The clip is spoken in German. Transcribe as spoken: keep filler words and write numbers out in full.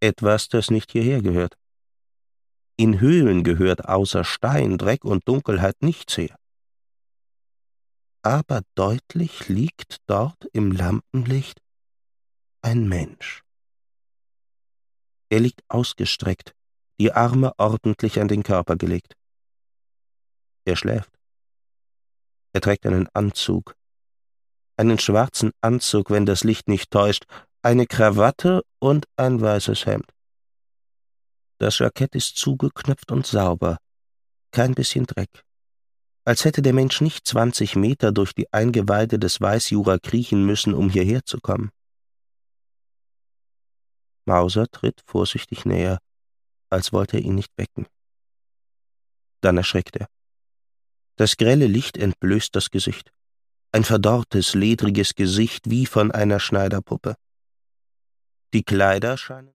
Etwas, das nicht hierher gehört. In Höhlen gehört außer Stein, Dreck und Dunkelheit nichts her. Aber deutlich liegt dort im Lampenlicht ein Mensch. Er liegt ausgestreckt, die Arme ordentlich an den Körper gelegt. Er schläft. Er trägt einen Anzug, einen schwarzen Anzug, wenn das Licht nicht täuscht, eine Krawatte und ein weißes Hemd. Das Jackett ist zugeknöpft und sauber, kein bisschen Dreck. Als hätte der Mensch nicht zwanzig Meter durch die Eingeweide des Weißjura kriechen müssen, um hierher zu kommen. Mauser tritt vorsichtig näher, als wollte er ihn nicht wecken. Dann erschreckt er. Das grelle Licht entblößt das Gesicht. Ein verdorrtes, ledriges Gesicht wie von einer Schneiderpuppe. Die Kleider scheinen